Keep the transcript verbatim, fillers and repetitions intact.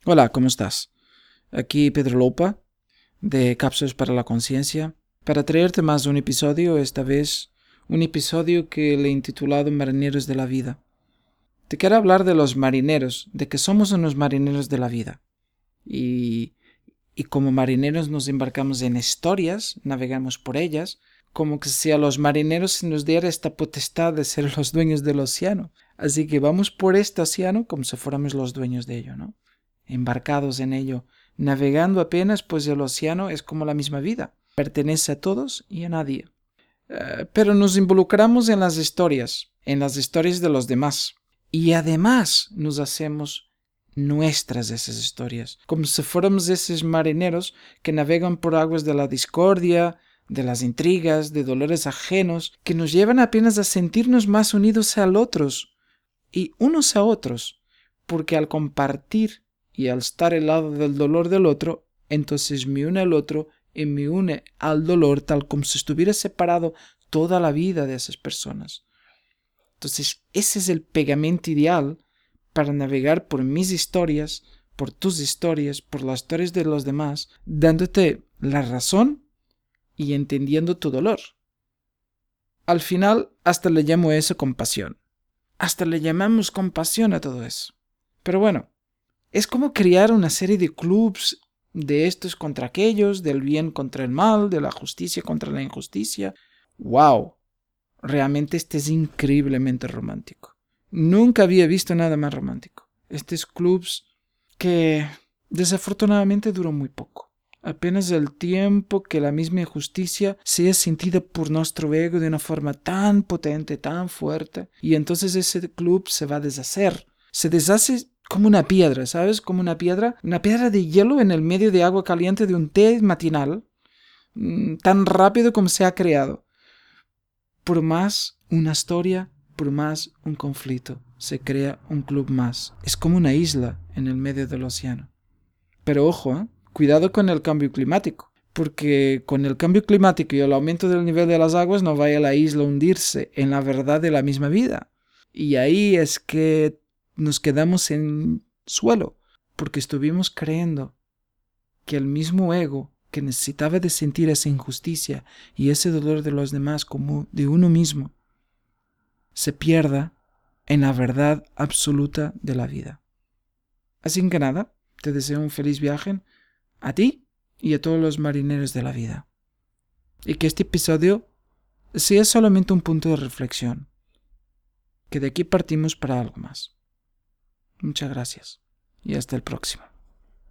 Hola, ¿cómo estás? Aquí Pedro Lopa, de Cápsulas para la Conciencia, para traerte más un episodio, esta vez un episodio que le he intitulado Marineros de la Vida. Te quiero hablar de los marineros, de que somos unos marineros de la vida. Y, y como marineros nos embarcamos en historias, navegamos por ellas, como que si a los marineros se nos diera esta potestad de ser los dueños del océano. Así que vamos por este océano como si fuéramos los dueños de ello, ¿no? Embarcados en ello, navegando apenas, pues el océano es como la misma vida, pertenece a todos y a nadie. Uh, pero nos involucramos en las historias, en las historias de los demás, y además nos hacemos nuestras esas historias, como si fuéramos esos marineros que navegan por aguas de la discordia, de las intrigas, de dolores ajenos, que nos llevan apenas a sentirnos más unidos a otros y unos a otros, porque al compartir y al estar al lado del dolor del otro, entonces me une al otro y me une al dolor tal como si estuviera separado toda la vida de esas personas. Entonces ese es el pegamento ideal para navegar por mis historias, por tus historias, por las historias de los demás, dándote la razón y entendiendo tu dolor. Al final hasta le llamo eso compasión. Hasta le llamamos compasión a todo eso. Pero bueno, es como crear una serie de clubs de estos contra aquellos, del bien contra el mal, de la justicia contra la injusticia. ¡Wow! Realmente este es increíblemente romántico. Nunca había visto nada más romántico. Estos clubs que desafortunadamente duran muy poco. Apenas el tiempo que la misma injusticia sea sentida por nuestro ego de una forma tan potente, tan fuerte, y entonces ese club se va a deshacer. Se deshace como una piedra, ¿sabes? Como una piedra, una piedra de hielo en el medio de agua caliente de un té matinal, tan rápido como se ha creado. Por más una historia, por más un conflicto, se crea un club más. Es como una isla en el medio del océano. Pero ojo, ¿eh? Cuidado con el cambio climático, porque con el cambio climático y el aumento del nivel de las aguas no vaya la isla a hundirse en la verdad de la misma vida. Y ahí es que nos quedamos en suelo, porque estuvimos creyendo que el mismo ego que necesitaba de sentir esa injusticia y ese dolor de los demás como de uno mismo, se pierda en la verdad absoluta de la vida. Así que nada, te deseo un feliz viaje a ti y a todos los marineros de la vida. Y que este episodio sea solamente un punto de reflexión, que de aquí partimos para algo más. Muchas gracias y hasta el próximo.